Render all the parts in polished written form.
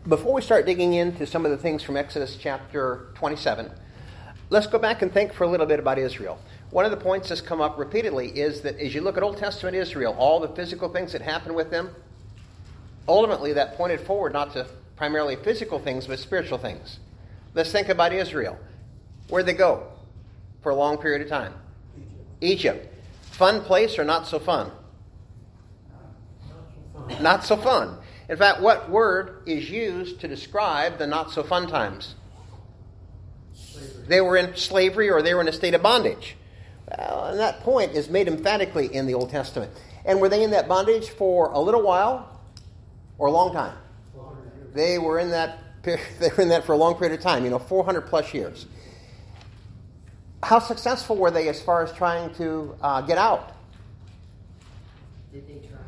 Before we start digging into some of the things from Exodus chapter 27, let's go back and think for a little bit about Israel. One of the points that's come up repeatedly is that as you look at Old Testament Israel, all the physical things that happened with them, ultimately that pointed forward not to primarily physical things, but spiritual things. Let's think about Israel. Where'd they go for a long period of time? Egypt. Fun place or not so fun? Not so fun. In fact, what word is used to describe the not so fun times? Slavery. They were in slavery or they were in a state of bondage. Well, and that point is made emphatically in the Old Testament. And were they in that bondage for a little while or a long time? 400 years. They were in that for a long period of time, 400 plus years. How successful were they as far as trying to get out? Did they try?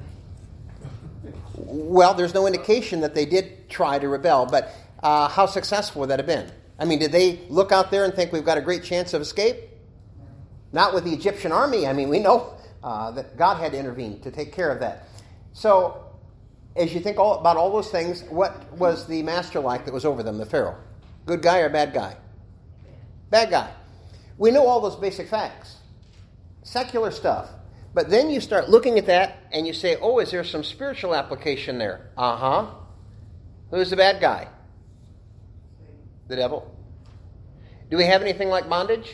Well, there's no indication that they did try to rebel, but how successful would that have been? I mean, did they look out there and think we've got a great chance of escape? Not with the Egyptian army. I mean, we know that God had to intervene to take care of that. So, as you think about all those things, what was the master like that was over them, the Pharaoh? Good guy or bad guy? Bad guy. We know all those basic facts. Secular stuff. But then you start looking at that and you say, oh, is there some spiritual application there? Uh-huh. Who's the bad guy? The devil. Do we have anything like bondage?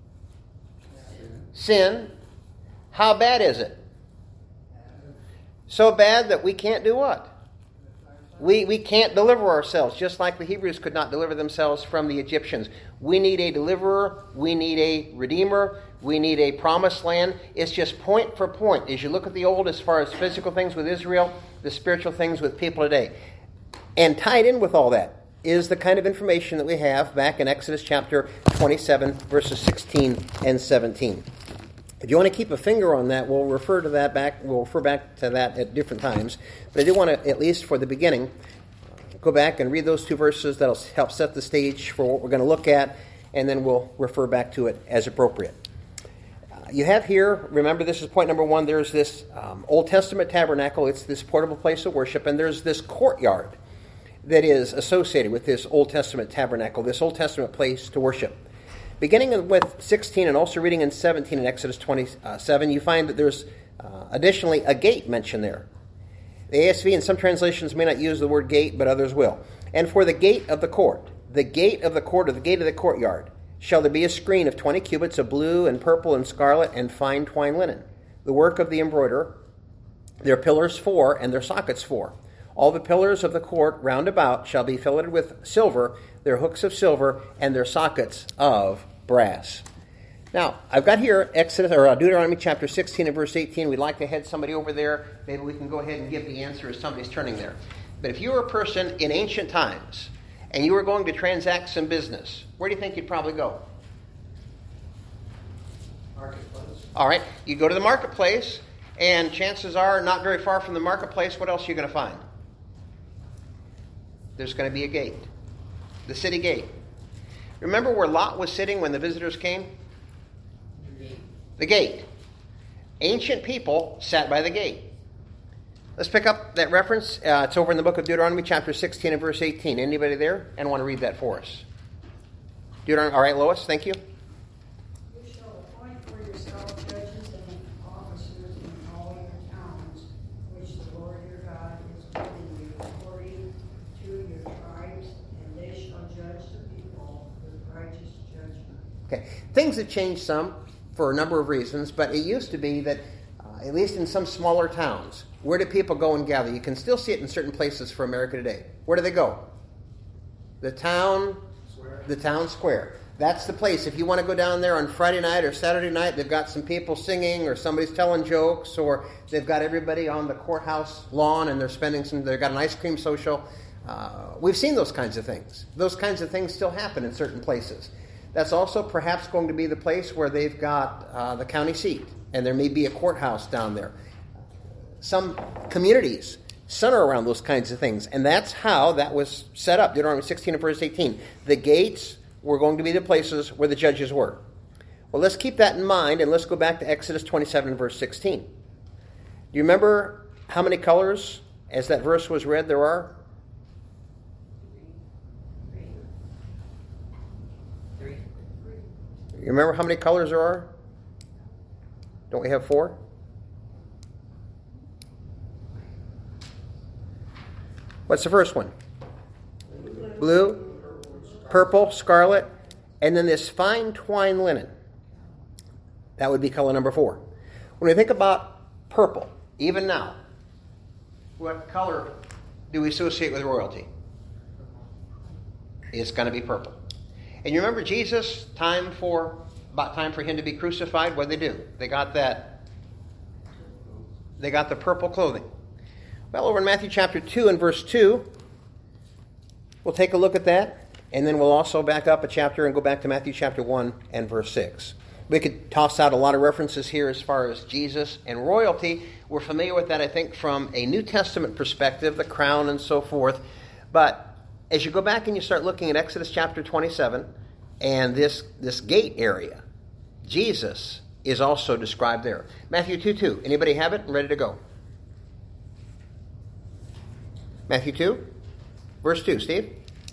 Sin. How bad is it? So bad that we can't do what? We can't deliver ourselves, just like the Hebrews could not deliver themselves from the Egyptians. We need a deliverer. We need a redeemer. We need a promised land. It's just point for point. As you look at the old as far as physical things with Israel, the spiritual things with people today. And tied in with all that is the kind of information that we have back in Exodus chapter 27, verses 16 and 17. If you want to keep a finger on that, we'll refer back to that at different times. But I do want to, at least for the beginning, go back and read those two verses. That'll help set the stage for what we're going to look at, and then we'll refer back to it as appropriate. You have here, remember this is point number one, there's this Old Testament tabernacle. It's this portable place of worship, and there's this courtyard that is associated with this Old Testament tabernacle, this Old Testament place to worship. Beginning with 16 and also reading in 17 in Exodus 27, you find that there's additionally a gate mentioned there. The ASV in some translations may not use the word gate, but others will. And for the gate of the court, or the gate of the courtyard, shall there be a screen of 20 cubits of blue and purple and scarlet and fine twined linen, the work of the embroiderer, their pillars 4 and their sockets 4. All the pillars of the court round about shall be filleted with silver, their hooks of silver, and their sockets of brass. Now, I've got here Deuteronomy chapter 16 and verse 18. We'd like to head somebody over there. Maybe we can go ahead and give the answer as somebody's turning there. But if you were a person in ancient times and you were going to transact some business, where do you think you'd probably go? Marketplace. All right, you go to the marketplace, and chances are, not very far from the marketplace, what else are you going to find? There's going to be a gate. The city gate. Remember where Lot was sitting when the visitors came? The gate. Ancient people sat by the gate. Let's pick up that reference. It's over in the book of Deuteronomy, chapter 16 and verse 18. Anybody there? And want to read that for us? Deuteronomy. All right, Lois, thank you. You shall appoint for yourself judges and officers in all your towns, which the Lord your God is giving you, according to your tribes, and they shall judge the people with righteous judgment. Okay, things have changed some for a number of reasons, but it used to be that, at least in some smaller towns, where do people go and gather? You can still see it in certain places for America today. Where do they go? The town square. That's the place. If you want to go down there on Friday night or Saturday night, they've got some people singing, or somebody's telling jokes, or they've got everybody on the courthouse lawn and they've got an ice cream social. We've seen those kinds of things. Those kinds of things still happen in certain places. That's also perhaps going to be the place where they've got the county seat, and there may be a courthouse down there. Some communities center around those kinds of things, and that's how that was set up. Deuteronomy 16 and verse 18. The gates were going to be the places where the judges were. Well, let's keep that in mind, and let's go back to Exodus 27 and verse 16. Do you remember how many colors, as that verse was read, there are? You remember how many colors there are? Don't we have 4? What's the first one? Blue, purple, scarlet, and then this fine twine linen. That would be color number 4. When we think about purple, even now, what color do we associate with royalty? It's going to be purple. And you remember Jesus, about time for him to be crucified, what did they do? They got the purple clothing. Well, over in Matthew chapter 2 and verse 2, we'll take a look at that, and then we'll also back up a chapter and go back to Matthew chapter 1 and verse 6. We could toss out a lot of references here as far as Jesus and royalty. We're familiar with that, I think, from a New Testament perspective, the crown and so forth. But as you go back and you start looking at Exodus chapter 27 and this gate area, Jesus is also described there. Matthew 2:2. Anybody have it and ready to go? Matthew 2, verse 2. Steve?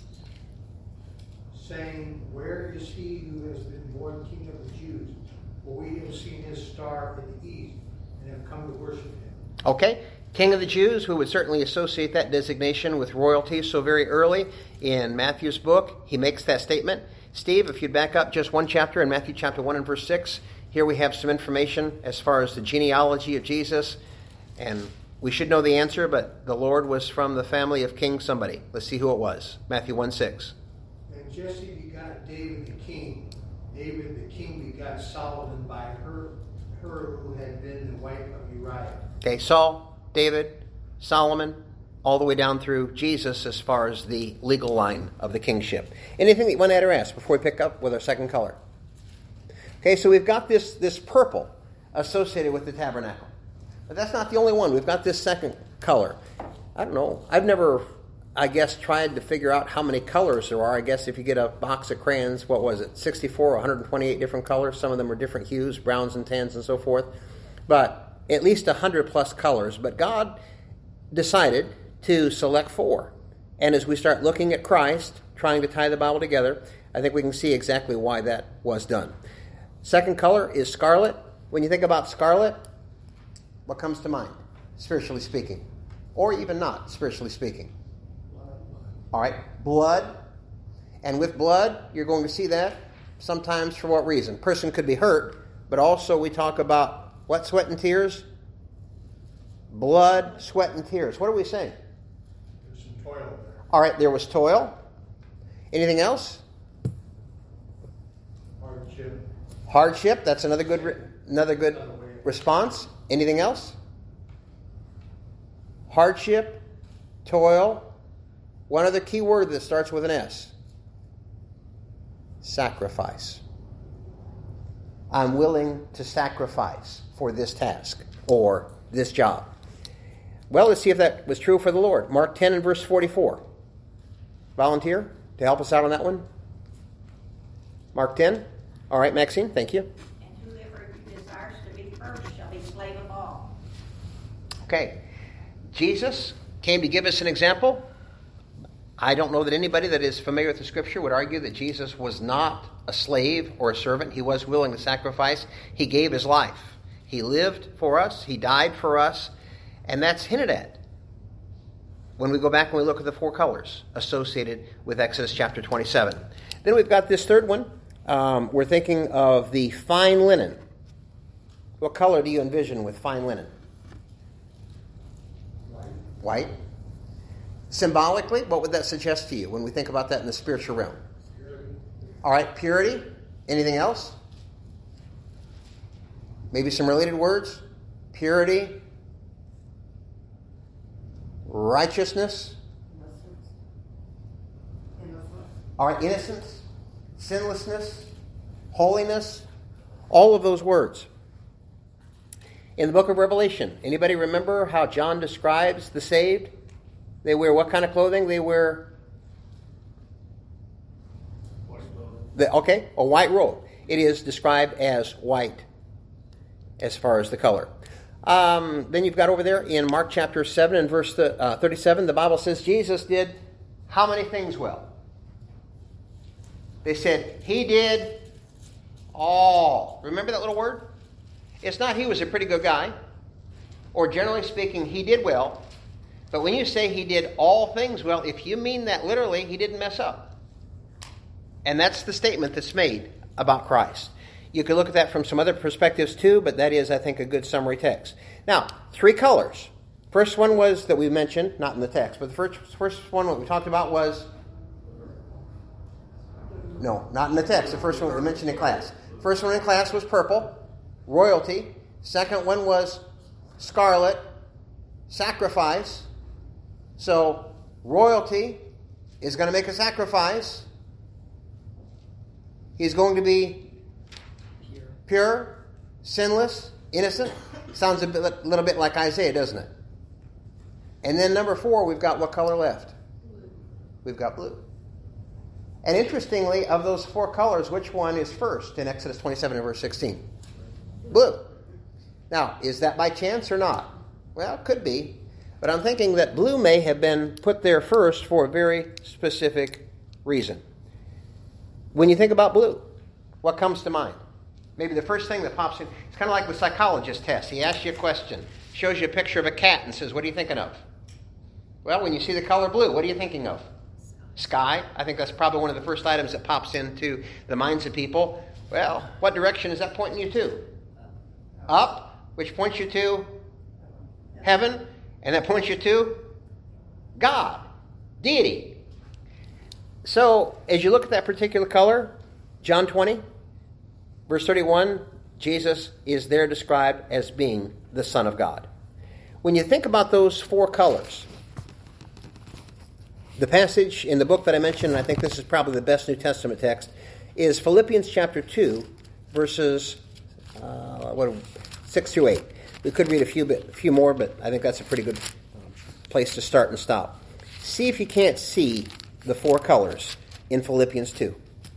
Saying, where is he who has been born King of the Jews? For we have seen his star in the east and have come to worship him. Okay. King of the Jews, who would certainly associate that designation with royalty. So very early in Matthew's book, he makes that statement. Steve, if you'd back up just one chapter in Matthew chapter 1 and verse 6, here we have some information as far as the genealogy of Jesus. And we should know the answer, but the Lord was from the family of King somebody. Let's see who it was. Matthew 1:6. And Jesse begot David the king. David the king begot Solomon by her who had been the wife of Uriah. Okay, Saul, David, Solomon, all the way down through Jesus as far as the legal line of the kingship. Anything that you want to add or ask before we pick up with our second color? Okay, so we've got this purple associated with the tabernacle. But that's not the only one. We've got this second color. I don't know. I've never, tried to figure out how many colors there are. I guess if you get a box of crayons, 64 or 128 different colors. Some of them are different hues, browns and tans and so forth. But at least 100 plus colors. But God decided to select 4. And as we start looking at Christ, trying to tie the Bible together, I think we can see exactly why that was done. Second color is scarlet. When you think about scarlet, what comes to mind, spiritually speaking? Or even not, spiritually speaking? All right, blood. And with blood, you're going to see that sometimes for what reason? Person could be hurt, but also we talk about what, sweat and tears? Blood, sweat, and tears. What are we saying? There's some toil there. All right, there was toil. Anything else? Hardship, that's another good response. Anything else? Hardship, toil. One other key word that starts with an S. Sacrifice. I'm willing to sacrifice for this task or this job. Well, let's see if that was true for the Lord. Mark 10 and verse 44. Volunteer to help us out on that one? Mark 10. All right, Maxine, thank you. And whoever desires to be first shall be slave of all. Okay. Jesus came to give us an example. I don't know that anybody that is familiar with the Scripture would argue that Jesus was not a slave or a servant. He was willing to sacrifice. He gave his life. He lived for us. He died for us. And that's hinted at when we go back and we look at the 4 colors associated with Exodus chapter 27. Then we've got this third one. We're thinking of the fine linen. What color do you envision with fine linen? White. Symbolically, what would that suggest to you when we think about that in the spiritual realm? Purity. All right, purity. Anything else? Maybe some related words? Purity. Righteousness. All right, innocence. Sinlessness. Holiness. All of those words. In the book of Revelation, anybody remember how John describes the saved? They wear what kind of clothing? They wear a white robe. It is described as white as far as the color. Then you've got over there in Mark chapter 7 and verse 37, the Bible says Jesus did how many things well? They said he did all. Remember that little word? It's not he was a pretty good guy, or generally speaking, he did well. But when you say he did all things well, if you mean that literally, he didn't mess up. And that's the statement that's made about Christ. You can look at that from some other perspectives too, but that is, I think, a good summary text. Now, 3 colors. First one was that we mentioned, not in the text, but the first one what we talked about was, no, not in the text. The first one we mentioned in class. First one in class was purple, royalty. Second one was scarlet, sacrifice. So, royalty is going to make a sacrifice. He's going to be pure, sinless, innocent. Sounds a little bit like Isaiah, doesn't it? And then number 4, we've got what color left? We've got blue. And interestingly, of those 4 colors, which one is first in Exodus 27 and verse 16? Blue. Now, is that by chance or not? Well, it could be. But I'm thinking that blue may have been put there first for a very specific reason. When you think about blue, what comes to mind? Maybe the first thing that pops in, it's kind of like the psychologist test. He asks you a question, shows you a picture of a cat and says, what are you thinking of? Well, when you see the color blue, what are you thinking of? Sky. I think that's probably one of the first items that pops into the minds of people. Well, what direction is that pointing you to? Up, which points you to heaven, and that points you to God, deity. So, as you look at that particular color, John 20, verse 31, Jesus is there described as being the Son of God. When you think about those 4 colors, the passage in the book that I mentioned, and I think this is probably the best New Testament text, is Philippians chapter 2, verses 6 through 8. We could read a few more, but I think that's a pretty good place to start and stop. See if you can't see the 4 colors in Philippians 2.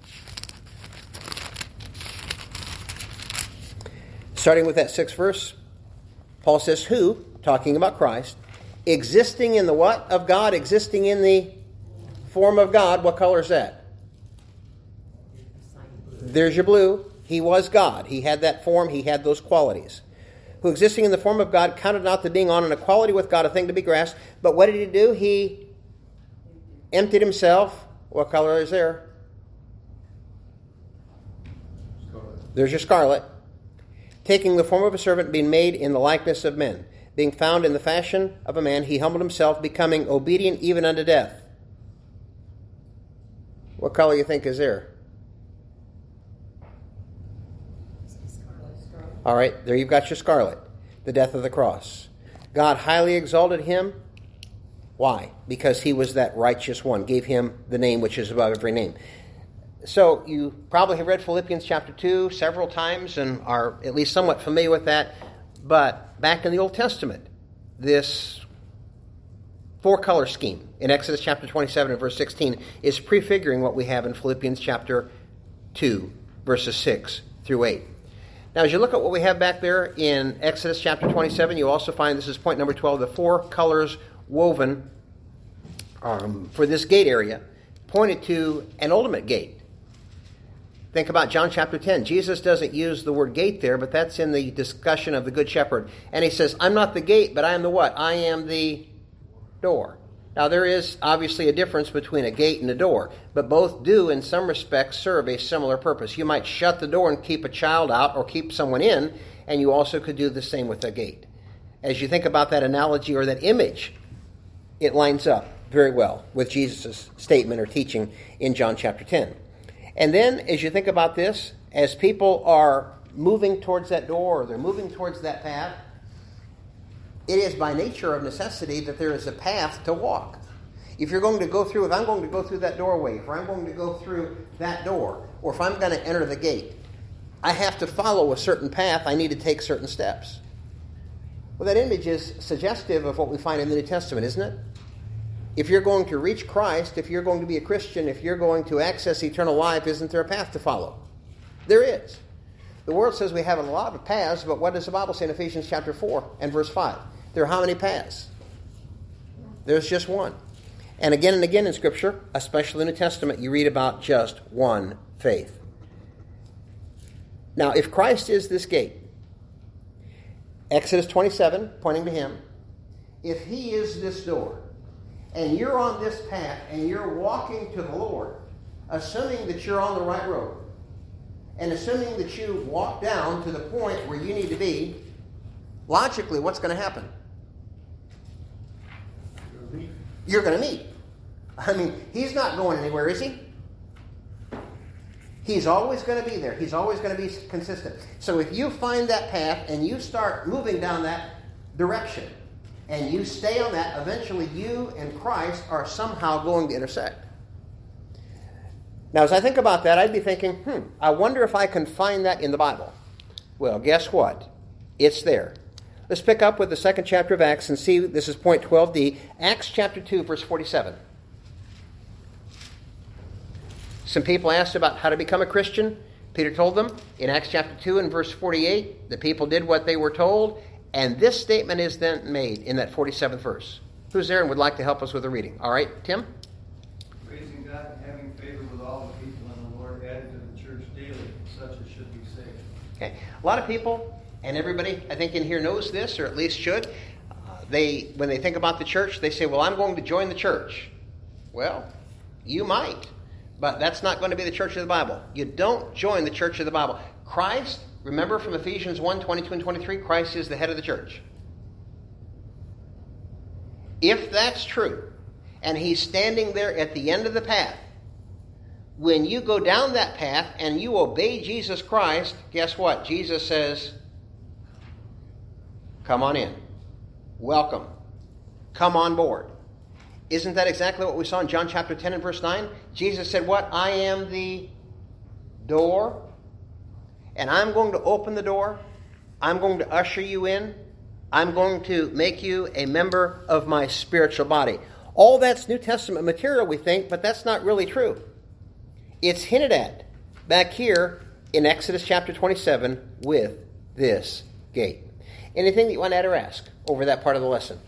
Starting with that 6th verse, Paul says, who, talking about Christ, existing in the what of God? Existing in the form of God. What color is that? There's your blue. He was God. He had that form. He had those qualities. Who existing in the form of God counted not the being on an equality with God a thing to be grasped. But what did he do? He emptied himself. What color is there? Scarlet. There's your scarlet. Taking the form of a servant, being made in the likeness of men. Being found in the fashion of a man, he humbled himself, becoming obedient even unto death. What color do you think is there? All right, there you've got your scarlet, the death of the cross. God highly exalted him. Why? Because he was that righteous one, gave him the name which is above every name. So you probably have read Philippians chapter 2 several times and are at least somewhat familiar with that. But back in the Old Testament, this 4-color scheme in Exodus chapter 27 and verse 16 is prefiguring what we have in Philippians chapter 2, verses 6 through 8. Now, as you look at what we have back there in Exodus chapter 27, you also find, this is point number 12, the 4 colors woven for this gate area pointed to an ultimate gate. Think about John chapter 10. Jesus doesn't use the word gate there, but that's in the discussion of the Good Shepherd. And he says, I'm not the gate, but I am the what? I am the door. Now, there is obviously a difference between a gate and a door, but both do, in some respects, serve a similar purpose. You might shut the door and keep a child out or keep someone in, and you also could do the same with a gate. As you think about that analogy or that image, it lines up very well with Jesus' statement or teaching in John chapter 10. And then, as you think about this, as people are moving towards that door, or they're moving towards that path, it is by nature of necessity that there is a path to walk. If I'm going to go through that doorway, if I'm going to go through that door, or if I'm going to enter the gate, I have to follow a certain path. I need to take certain steps. Well, that image is suggestive of what we find in the New Testament, isn't it? If you're going to reach Christ, if you're going to be a Christian, if you're going to access eternal life, isn't there a path to follow? There is. The world says we have a lot of paths, but what does the Bible say in Ephesians chapter 4 and verse 5? There are how many paths? There's just one. And again in Scripture, especially in the New Testament, you read about just one faith. Now, if Christ is this gate, Exodus 27, pointing to him, if he is this door, and you're on this path, and you're walking to the Lord, assuming that you're on the right road, and assuming that you walk down to the point where you need to be, logically, what's going to happen? You're going to meet. I mean, he's not going anywhere, is he? He's always going to be there. He's always going to be consistent. So if you find that path and you start moving down that direction and you stay on that, eventually you and Christ are somehow going to intersect. Now, as I think about that, I'd be thinking, I wonder if I can find that in the Bible. Well, guess what? It's there. Let's pick up with the second chapter of Acts and see, this is point 12d, Acts chapter 2, verse 47. Some people asked about how to become a Christian. Peter told them in Acts chapter 2 and verse 48, the people did what they were told, and this statement is then made in that 47th verse. Who's there and would like to help us with the reading? All right, Tim? Praising God and having favor with all the people, and the Lord added to the church daily such as should be saved. Okay, a lot of people, and everybody I think in here knows this, or at least should, when they think about the church, they say, well, I'm going to join the church. Well, you might. But that's not going to be the church of the Bible. You don't join the church of the Bible. Christ, remember from Ephesians 1, 22 and 23, Christ is the head of the church. If that's true, and he's standing there at the end of the path, when you go down that path and you obey Jesus Christ, guess what? Jesus says, come on in. Welcome. Come on board. Isn't that exactly what we saw in John chapter 10 and verse 9? Jesus said what? I am the door, and I'm going to open the door. I'm going to usher you in. I'm going to make you a member of my spiritual body. All that's New Testament material, we think, but that's not really true. It's hinted at back here in Exodus chapter 27 with this gate. Anything that you want to add or ask over that part of the lesson?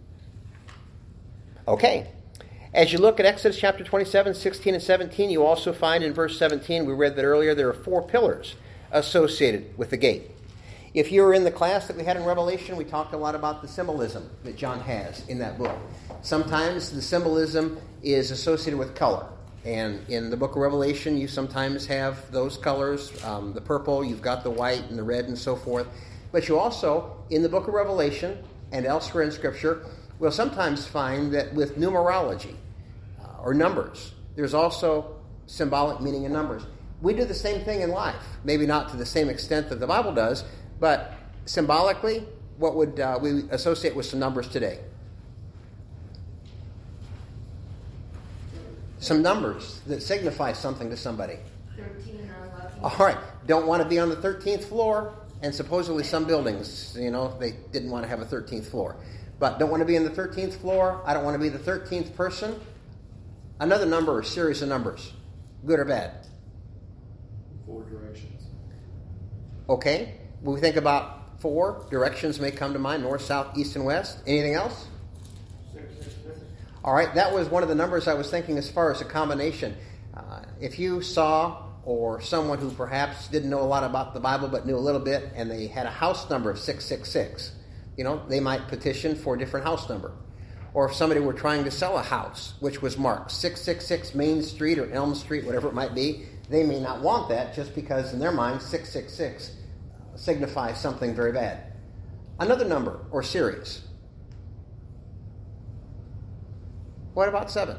Okay. As you look at Exodus chapter 27, 16, and 17, you also find in verse 17, we read that earlier, there are 4 pillars associated with the gate. If you were in the class that we had in Revelation, we talked a lot about the symbolism that John has in that book. Sometimes the symbolism is associated with color. And in the book of Revelation, you sometimes have those colors, the purple, you've got the white and the red and so forth. But you also, in the book of Revelation and elsewhere in Scripture, we'll sometimes find that with numerology or numbers, there's also symbolic meaning in numbers. We do the same thing in life. Maybe not to the same extent that the Bible does, but symbolically, what would we associate with some numbers today? Some numbers that signify something to somebody. 13 unlucky. All right. Don't want to be on the 13th floor, and supposedly some buildings, they didn't want to have a 13th floor. But don't want to be in the 13th floor. I don't want to be the 13th person. Another number or series of numbers, good or bad? 4 directions. Okay. When we think about 4, directions may come to mind, north, south, east, and west. Anything else? 6, 6, 6. All right. That was one of the numbers I was thinking as far as a combination. If you saw, or someone who perhaps didn't know a lot about the Bible but knew a little bit, and they had a house number of 666, they might petition for a different house number. Or if somebody were trying to sell a house, which was marked 666 Main Street or Elm Street, whatever it might be, they may not want that just because in their mind 666 signifies something very bad. Another number or series. What about 7?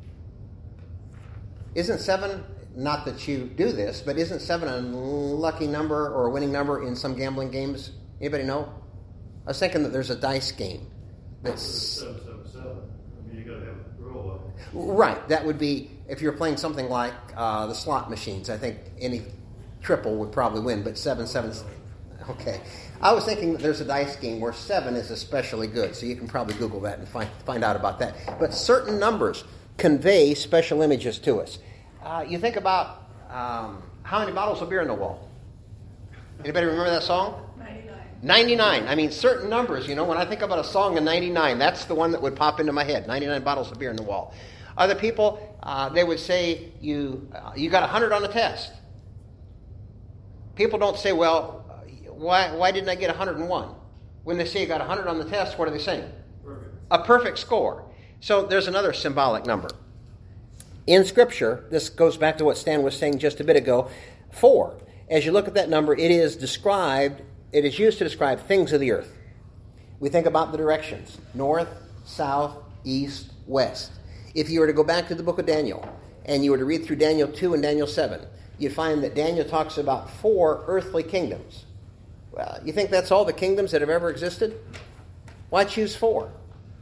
Isn't 7, not that you do this, but isn't 7 a lucky number or a winning number in some gambling games? Anybody know? I was thinking that there's a dice game that's 777. You got to have a roll up. Right. That would be if you're playing something like the slot machines. I think any triple would probably win, but 7. Okay. I was thinking that there's a dice game where 7 is especially good, so you can probably Google that and find out about that. But certain numbers convey special images to us. You think about how many bottles of beer in the wall? Anybody remember that song? 99. I mean, certain numbers, when I think about a song of 99, that's the one that would pop into my head. 99 bottles of beer in the wall. Other people, they would say, you got 100 on the test. people don't say, well, why didn't I get 101? When they say you got 100 on the test, what are they saying? Perfect. A perfect score. So there's another symbolic number. In Scripture, this goes back to what Stan was saying just a bit ago, 4. As you look at that number, it is used to describe things of the earth. We think about the directions: north, south, east, west. If you were to go back to the book of Daniel, and you were to read through Daniel 2 and Daniel 7, you'd find that Daniel talks about 4 earthly kingdoms. Well, you think that's all the kingdoms that have ever existed? Why choose 4?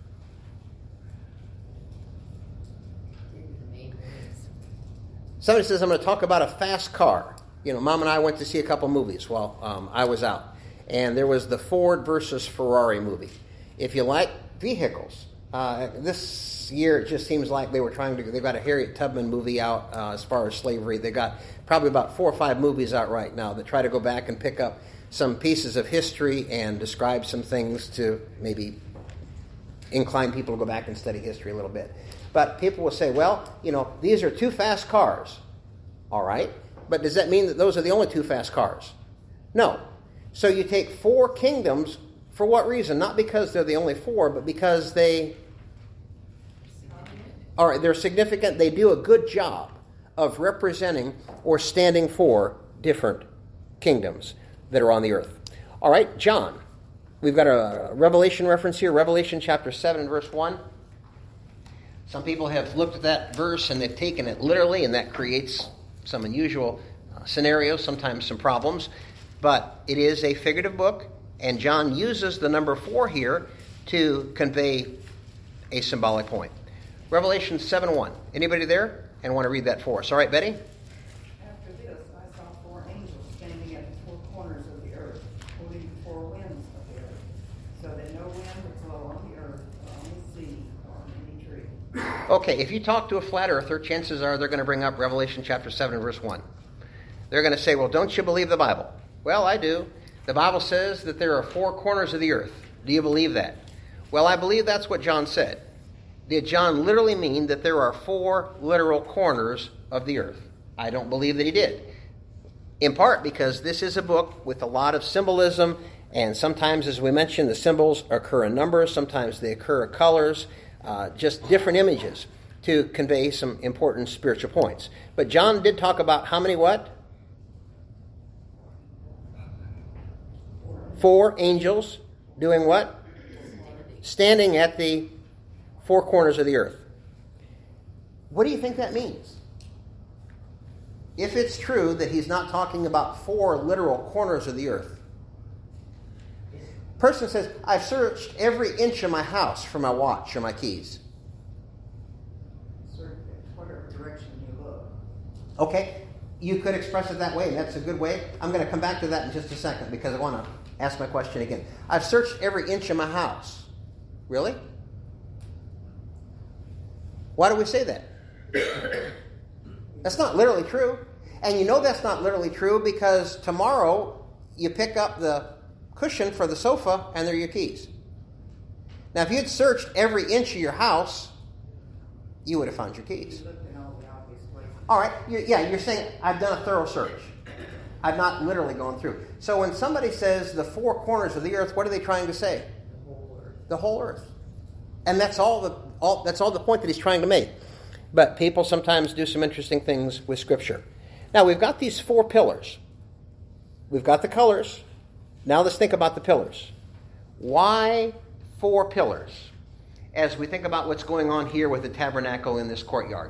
Somebody says, I'm going to talk about a fast car. Mom and I went to see a couple movies while I was out. And there was the Ford versus Ferrari movie. If you like vehicles, this year it just seems like they've got a Harriet Tubman movie out as far as slavery. They got probably about 4 or 5 movies out right now that try to go back and pick up some pieces of history and describe some things to maybe incline people to go back and study history a little bit. But people will say, well, these are 2 fast cars. All right. But does that mean that those are the only 2 fast cars? No. So you take 4 kingdoms for what reason? Not because they're the only 4, but because they're significant. They do a good job of representing or standing for different kingdoms that are on the earth. All right, John. We've got a Revelation reference here, Revelation chapter 7 and verse 1. Some people have looked at that verse and they've taken it literally, and that creates some unusual scenarios, sometimes some problems. But it is a figurative book, and John uses the number 4 here to convey a symbolic point. Revelation 7:1. Anybody there and want to read that for us? All right, Betty? After this, I saw 4 angels standing at the 4 corners of the earth, holding 4 winds of the earth, so that no wind would blow on the earth, or on the sea, or on any tree. Okay, if you talk to a flat earther, chances are they're going to bring up Revelation chapter 7 verse 1. They're going to say, well, don't you believe the Bible? Well, I do. The Bible says that there are 4 corners of the earth. Do you believe that? Well, I believe that's what John said. Did John literally mean that there are 4 literal corners of the earth? I don't believe that he did. In part because this is a book with a lot of symbolism, and sometimes, as we mentioned, the symbols occur in numbers, sometimes they occur in colors, just different images to convey some important spiritual points. But John did talk about how many what? 4 angels doing what? Standing at the 4 corners of the earth. What do you think that means? If it's true that he's not talking about 4 literal corners of the earth. Person says, I've searched every inch of my house for my watch or my keys. Search in whatever direction you look. Okay, you could express it that way, and that's a good way. I'm going to come back to that in just a second because I want to ask my question again. I've searched every inch of my house. Really? Why do we say that? That's not literally true. And you know that's not literally true because tomorrow you pick up the cushion for the sofa and there are your keys. Now, if you'd searched every inch of your house, you would have found your keys. You looked in all the obvious places. All right. You're saying I've done a thorough search. I've not literally gone through. So when somebody says the 4 corners of the earth, what are they trying to say? The whole earth. The whole earth. And that's all the point that he's trying to make. But people sometimes do some interesting things with Scripture. Now, we've got these 4 pillars. We've got the colors. Now let's think about the pillars. Why 4 pillars? As we think about what's going on here with the tabernacle in this courtyard.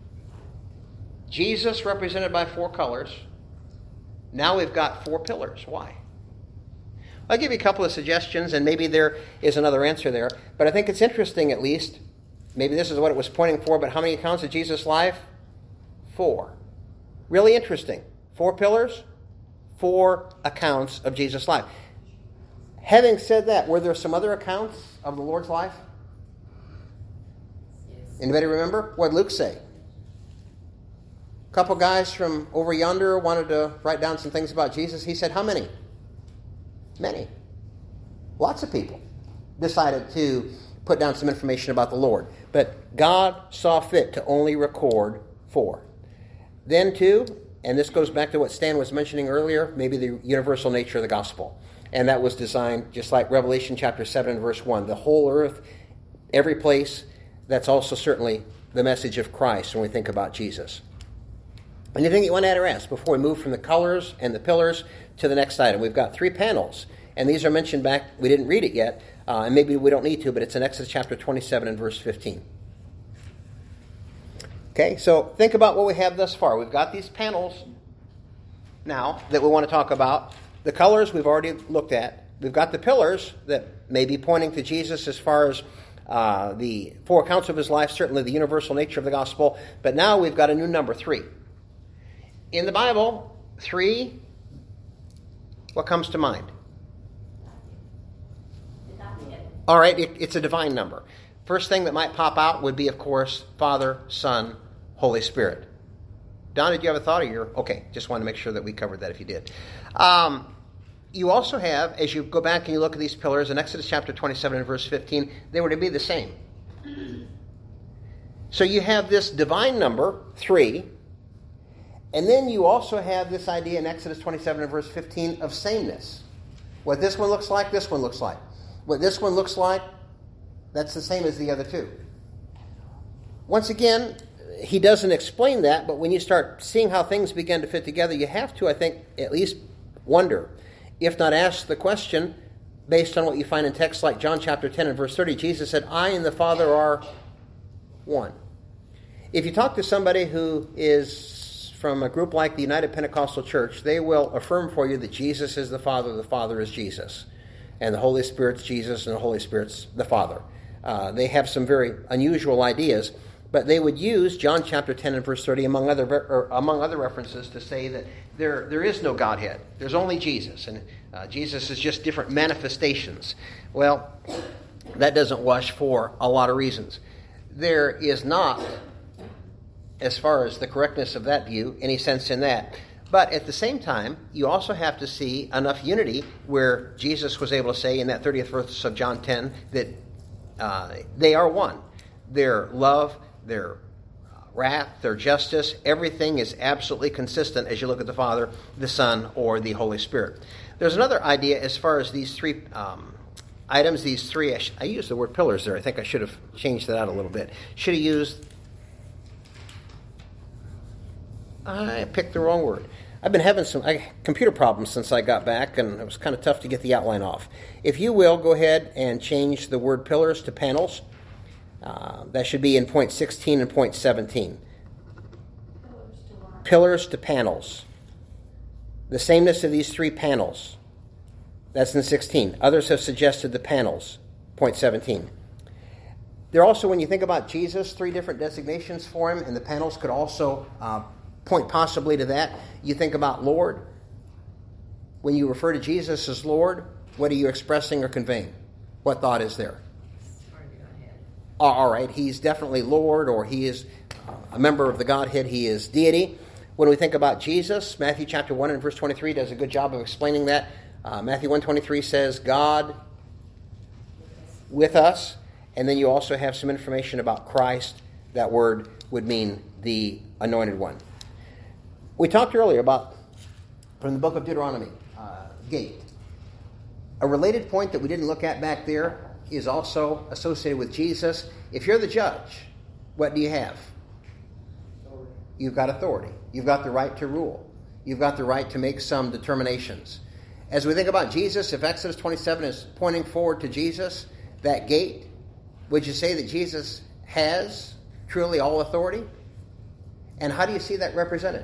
Jesus represented by 4 colors. Now we've got 4 pillars. Why? I'll give you a couple of suggestions, and maybe there is another answer there. But I think it's interesting, at least. Maybe this is what it was pointing for, but how many accounts of Jesus' life? 4. Really interesting. 4 pillars, 4 accounts of Jesus' life. Having said that, were there some other accounts of the Lord's life? Yes. Anybody remember? What did Luke say? A couple guys from over yonder wanted to write down some things about Jesus. He said, how many? Many. Lots of people decided to put down some information about the Lord. But God saw fit to only record 4. Then 2, and this goes back to what Stan was mentioning earlier, maybe the universal nature of the gospel. And that was designed just like Revelation chapter 7 and verse 1. The whole earth, every place, that's also certainly the message of Christ when we think about Jesus. Anything you want to add or ask before we move from the colors and the pillars to the next item? We've got 3 panels, and these are mentioned back. We didn't read it yet, and maybe we don't need to, but it's in Exodus chapter 27 and verse 15. Okay, so think about what we have thus far. We've got these panels now that we want to talk about. The colors we've already looked at. We've got the pillars that may be pointing to Jesus as far as the 4 accounts of his life, certainly the universal nature of the gospel. But now we've got a new number, 3. In the Bible, 3, what comes to mind? All right, it's a divine number. First thing that might pop out would be, of course, Father, Son, Holy Spirit. Don, did you have a thought? Okay, just wanted to make sure that we covered that if you did. You also have, as you go back and you look at these pillars, in Exodus chapter 27 and verse 15, they were to be the same. So you have this divine number, 3, and then you also have this idea in Exodus 27 and verse 15 of sameness. What this one looks like, this one looks like. What this one looks like, that's the same as the other 2. Once again, he doesn't explain that, but when you start seeing how things begin to fit together, you have to, I think, at least wonder, if not ask the question, based on what you find in texts like John chapter 10 and verse 30, Jesus said, I and the Father are one. If you talk to somebody who is from a group like the United Pentecostal Church, they will affirm for you that Jesus is the Father is Jesus, and the Holy Spirit's Jesus, and the Holy Spirit's the Father. They have some very unusual ideas, but they would use John chapter 10 and verse 30 among other references to say that there is no Godhead. There's only Jesus, and Jesus is just different manifestations. Well, that doesn't wash for a lot of reasons. There is not, as far as the correctness of that view, any sense in that. But at the same time, you also have to see enough unity where Jesus was able to say in that 30th verse of John 10 that they are one. Their love, their wrath, their justice, everything is absolutely consistent as you look at the Father, the Son, or the Holy Spirit. There's another idea as far as these 3 items, these 3, I used the word pillars there. I think I should have changed that out a little bit. Should have used, I picked the wrong word. I've been having some computer problems since I got back, and it was kind of tough to get the outline off. If you will, go ahead and change the word pillars to panels. That should be in point 16 and point 17. Pillars to panels. The sameness of these 3 panels. That's in 16. Others have suggested the panels, point 17. There are also, when you think about Jesus, 3 different designations for him, and the panels could also point possibly to that. You think about Lord. When you refer to Jesus as Lord, what are you expressing or conveying? What thought is there? All right, he's definitely Lord, or he is a member of the Godhead. He is deity. When we think about Jesus, Matthew chapter 1 and verse 23 does a good job of explaining that. Matthew 1:23 says, God with us. And then you also have some information about Christ. That word would mean the anointed one. We talked earlier about, from the book of Deuteronomy, gate. A related point that we didn't look at back there is also associated with Jesus. If you're the judge, what do you have? Authority. You've got authority. You've got the right to rule. You've got the right to make some determinations. As we think about Jesus, if Exodus 27 is pointing forward to Jesus, that gate, would you say that Jesus has truly all authority? And how do you see that represented?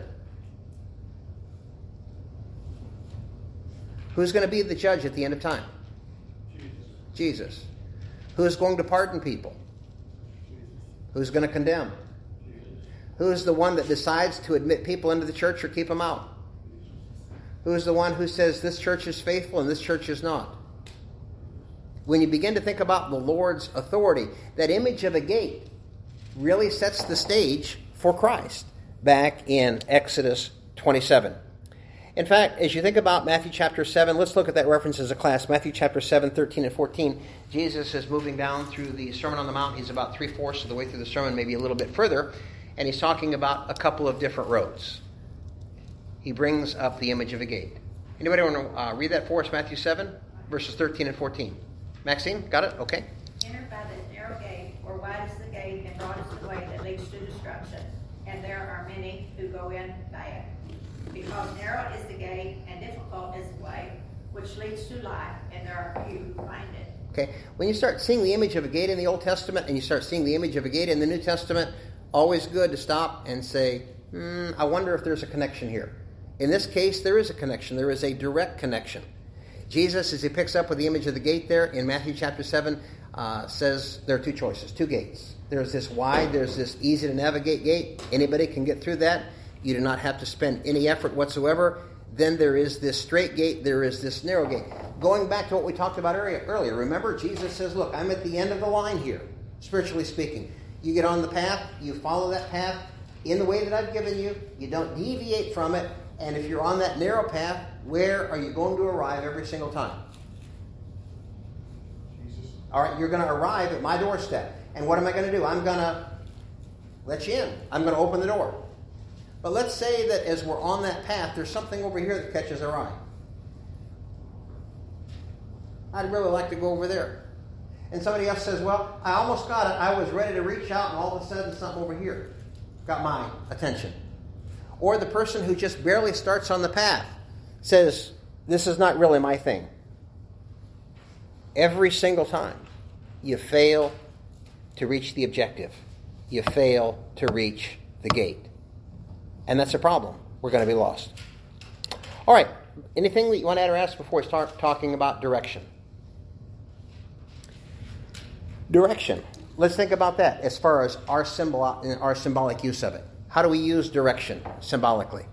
Who's going to be the judge at the end of time? Jesus. Who's going to pardon people? Who's going to condemn? Who's the one that decides to admit people into the church or keep them out? Who's the one who says this church is faithful and this church is not? When you begin to think about the Lord's authority, that image of a gate really sets the stage for Christ back in Exodus 27. In fact, as you think about Matthew chapter 7, let's look at that reference as a class. Matthew chapter 7, 13 and 14. Jesus is moving down through the Sermon on the Mount. He's about 3/4 of the way through the sermon, maybe a little bit further. And he's talking about a couple of different roads. He brings up the image of a gate. Anybody want to read that for us, Matthew 7, verses 13 and 14? Maxine, got it? Okay. Enter by the narrow gate, for wide is the gate and broad is the way that leads to destruction, and there are many who go in by it. Because narrow is the gate and difficult is the way which leads to life, and there are few who find it. Okay. When you start seeing the image of a gate in the Old Testament and you start seeing the image of a gate in the New Testament, always good to stop and say, I wonder if there's a connection here. In this case, there is a connection. There is a direct connection. Jesus, as he picks up with the image of the gate there in Matthew chapter 7, says there are two choices, two gates. There's this wide, there's this easy to navigate gate. Anybody can get through that. You do not have to spend any effort whatsoever. Then there is this straight gate, there is this narrow gate. Going back to what we talked about earlier, remember Jesus says, look, I'm at the end of the line here, spiritually speaking. You get on the path, you follow that path in the way that I've given you, you don't deviate from it, and if you're on that narrow path, where are you going to arrive every single time? Jesus. All right, you're going to arrive at my doorstep. And what am I going to do? I'm going to let you in. I'm going to open the door. But let's say that as we're on that path, there's something over here that catches our eye. I'd really like to go over there. And somebody else says, well, I almost got it. I was ready to reach out, and all of a sudden something over here got my attention. Or the person who just barely starts on the path says, this is not really my thing. Every single time you fail to reach the objective, you fail to reach the gate. And that's a problem. We're going to be lost. All right. Anything that you want to add or ask before we start talking about direction? Direction. Let's think about that as far as our symbolic use of it. How do we use direction symbolically?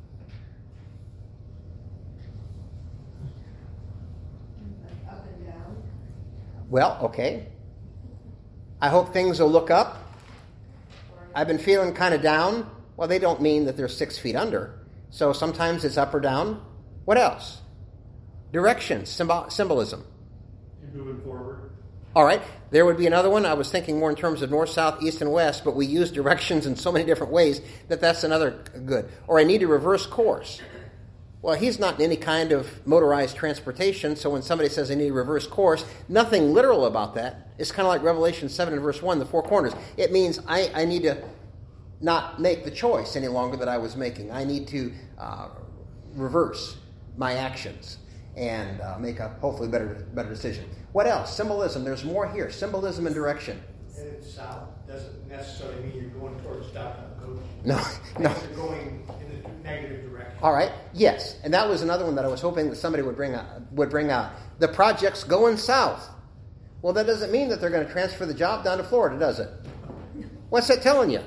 Up and down. Well, okay. I hope things will look up. I've been feeling kind of down. Well, they don't mean that they're 6 feet under. So sometimes it's up or down. What else? Direction, symbolism. You're moving forward. All right. There would be another one. I was thinking more in terms of north, south, east, and west, but we use directions in so many different ways that's another good. Or I need to reverse course. Well, he's not in any kind of motorized transportation, so when somebody says I need to reverse course, nothing literal about that. It's kind of like Revelation 7 and verse 1, the four corners. It means I need to not make the choice any longer that I was making. I need to reverse my actions and make a hopefully better decision. What else? Symbolism. There's more here. Symbolism and direction. Headed south doesn't necessarily mean you're going towards downtown Coach. No. You're going in the negative direction. All right. Yes, and that was another one that I was hoping that somebody would bring out. The project's going south. Well, that doesn't mean that they're going to transfer the job down to Florida, does it? What's that telling you?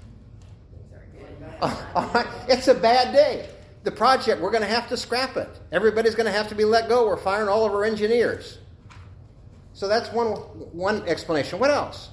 All right. It's a bad day. The project, we're going to have to scrap it. Everybody's going to have to be let go. We're firing all of our engineers. So that's one explanation. What else?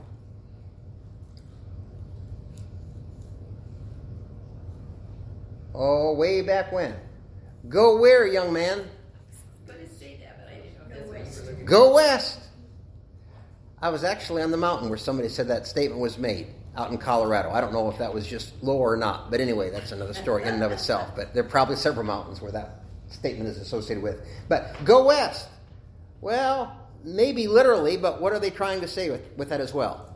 Oh, way back when. Go where, young man? But it's say that, but I didn't know that's west. Go west. I was actually on the mountain where somebody said that statement was made out in Colorado. I don't know if that was just lore or not, but anyway, that's another story in and of itself. But there are probably several mountains where that statement is associated with. But go west. Well, maybe literally, but what are they trying to say with that as well?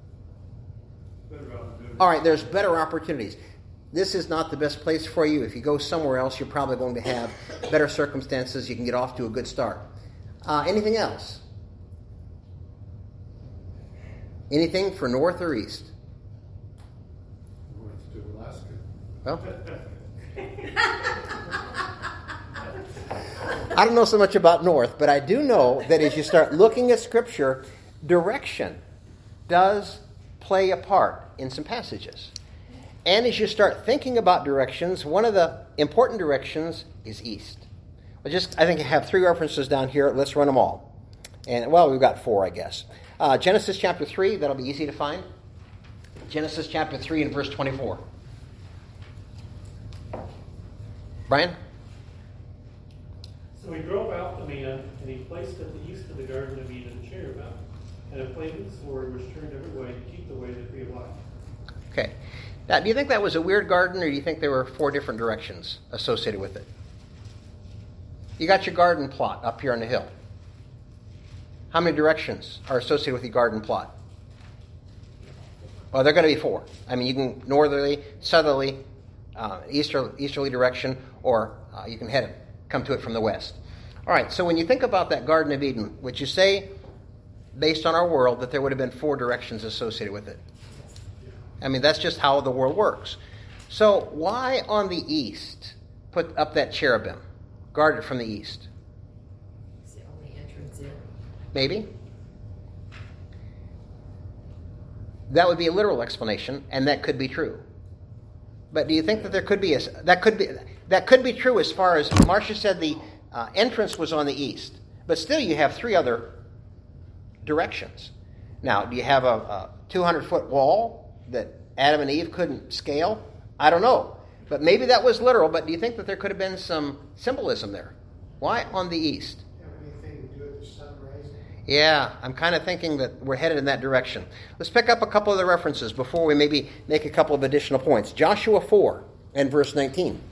All right, there's better opportunities. This is not the best place for you. If you go somewhere else, you're probably going to have better circumstances. You can get off to a good start. Anything else? Anything for north or east? North to Alaska. Well, I don't know so much about north, but I do know that as you start looking at Scripture, direction does play a part in some passages. And as you start thinking about directions, one of the important directions is east. I think I have 3 references down here. Let's run them all. And, well, we've got 4, I guess. Genesis chapter 3, that'll be easy to find. Genesis chapter 3 and verse 24. Brian? So he drove out the man, and he placed at the east of the Garden of Eden a cherubim, and a flaming sword which turned every way to keep the way of the tree of life. Okay. Now, do you think that was a weird garden, or do you think there were 4 different directions associated with it? You got your garden plot up here on the hill. How many directions are associated with your garden plot? Well, they're going to be 4. I mean, you can northerly, southerly, easterly direction, or you can come to it from the west. All right, so when you think about that Garden of Eden, would you say, based on our world, that there would have been 4 directions associated with it? I mean, that's just how the world works. So why on the east put up that cherubim, guarded from the east? It's the only entrance in. Maybe. That would be a literal explanation, and that could be true. But do you think that there could be that could be true as far as Marcia said the entrance was on the east, but still you have 3 other directions. Now, do you have a 200-foot wall that Adam and Eve couldn't scale? I don't know, but maybe that was literal. But do you think that there could have been some symbolism there? Why on the east? Have anything to do with the sunrise? Yeah, I'm kind of thinking that we're headed in that direction. Let's pick up a couple of the references before we maybe make a couple of additional points. Joshua 4 and verse 19.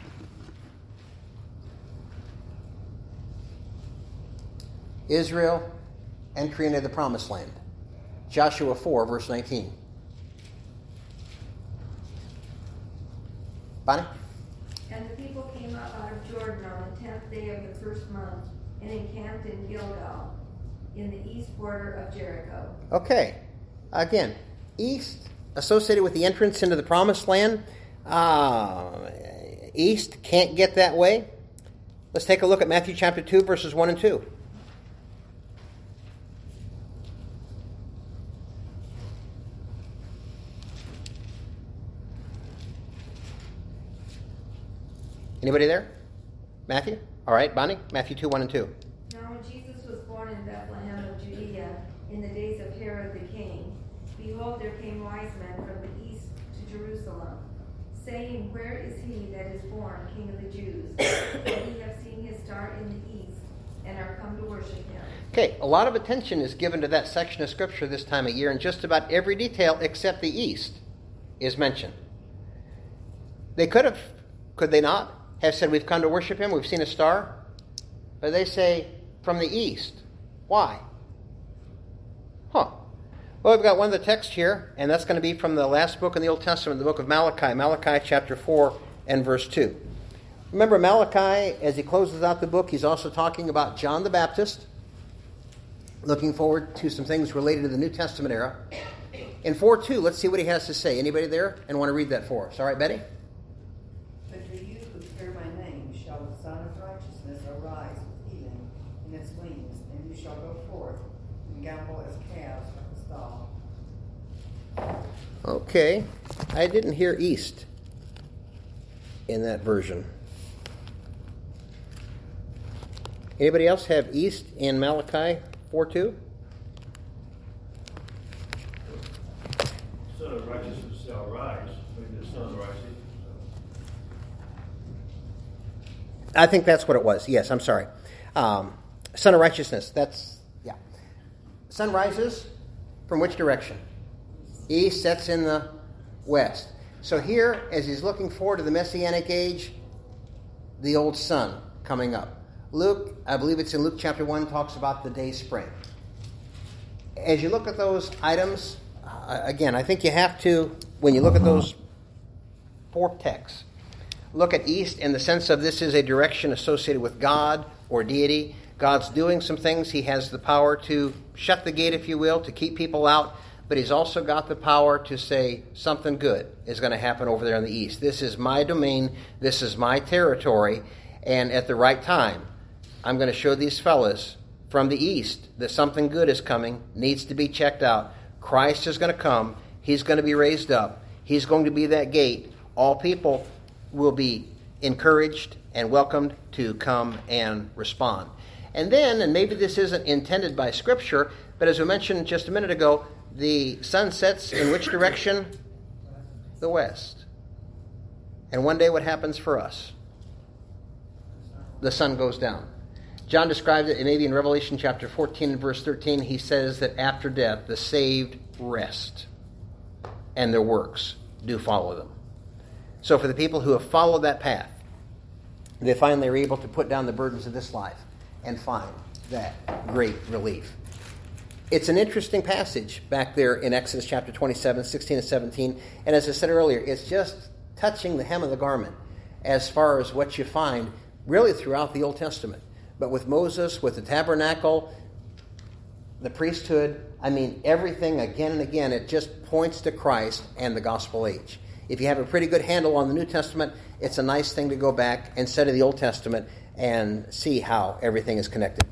Israel entry into the promised land. Joshua 4, verse 19. Bonnie? And the people came up out of Jordan on the 10th day of the first month and encamped in Gilgal, in the east border of Jericho. Okay. Again, east associated with the entrance into the promised land. East can't get that way. Let's take a look at Matthew chapter 2, verses 1 and 2. Anybody there? Matthew? All right, Bonnie? Matthew 2, 1 and 2. Now when Jesus was born in Bethlehem of Judea, in the days of Herod the king, behold, there came wise men from the east to Jerusalem, saying, Where is he that is born King of the Jews? For we have seen his star in the east, and are come to worship him. Okay, a lot of attention is given to that section of Scripture this time of year, and just about every detail except the east is mentioned. They could they not, have said, we've come to worship him, we've seen a star? But they say, from the east. Why? Well, we've got one of the texts here, and that's going to be from the last book in the Old Testament, the book of Malachi. Malachi chapter 4 and verse 2. Remember, Malachi, as he closes out the book, he's also talking about John the Baptist, looking forward to some things related to the New Testament era. In 4:2, let's see what he has to say. Anybody there and want to read that for us? All right, Betty? But to you who fear my name shall the Son of Righteousness arise with healing in its wings, and you shall go forth and gambol as calves from the stall. Okay. I didn't hear east in that version. Anybody else have east in Malachi 4:2? Son of righteousness shall rise. Maybe the son of righteousness. I think that's what it was. Yes, I'm sorry. Son of righteousness. That's, yeah. Sun rises from which direction? East, sets in the west. So here, as he's looking forward to the Messianic age, the old sun coming up. Luke, I believe it's in Luke chapter 1, talks about the day spring. As you look at those items, again, I think you have to, when you look at those 4 texts, look at east in the sense of this is a direction associated with God or deity. God's doing some things. He has the power to shut the gate, if you will, to keep people out. But he's also got the power to say something good is going to happen over there in the east. This is my domain. This is my territory. And at the right time, I'm going to show these fellas from the east that something good is coming, needs to be checked out. Christ is going to come. He's going to be raised up. He's going to be that gate. All people will be encouraged and welcomed to come and respond. And then, and maybe this isn't intended by Scripture, but as we mentioned just a minute ago, the sun sets in which direction? The west. And one day what happens for us? The sun goes down. John describes it, maybe in Revelation chapter 14 and verse 13, he says that after death, the saved rest, and their works do follow them. So for the people who have followed that path, they finally are able to put down the burdens of this life and find that great relief. It's an interesting passage back there in Exodus chapter 27, 16 and 17. And as I said earlier, it's just touching the hem of the garment as far as what you find really throughout the Old Testament. But with Moses, with the tabernacle, the priesthood, everything again and again, it just points to Christ and the gospel age. If you have a pretty good handle on the New Testament, it's a nice thing to go back and study the Old Testament and see how everything is connected.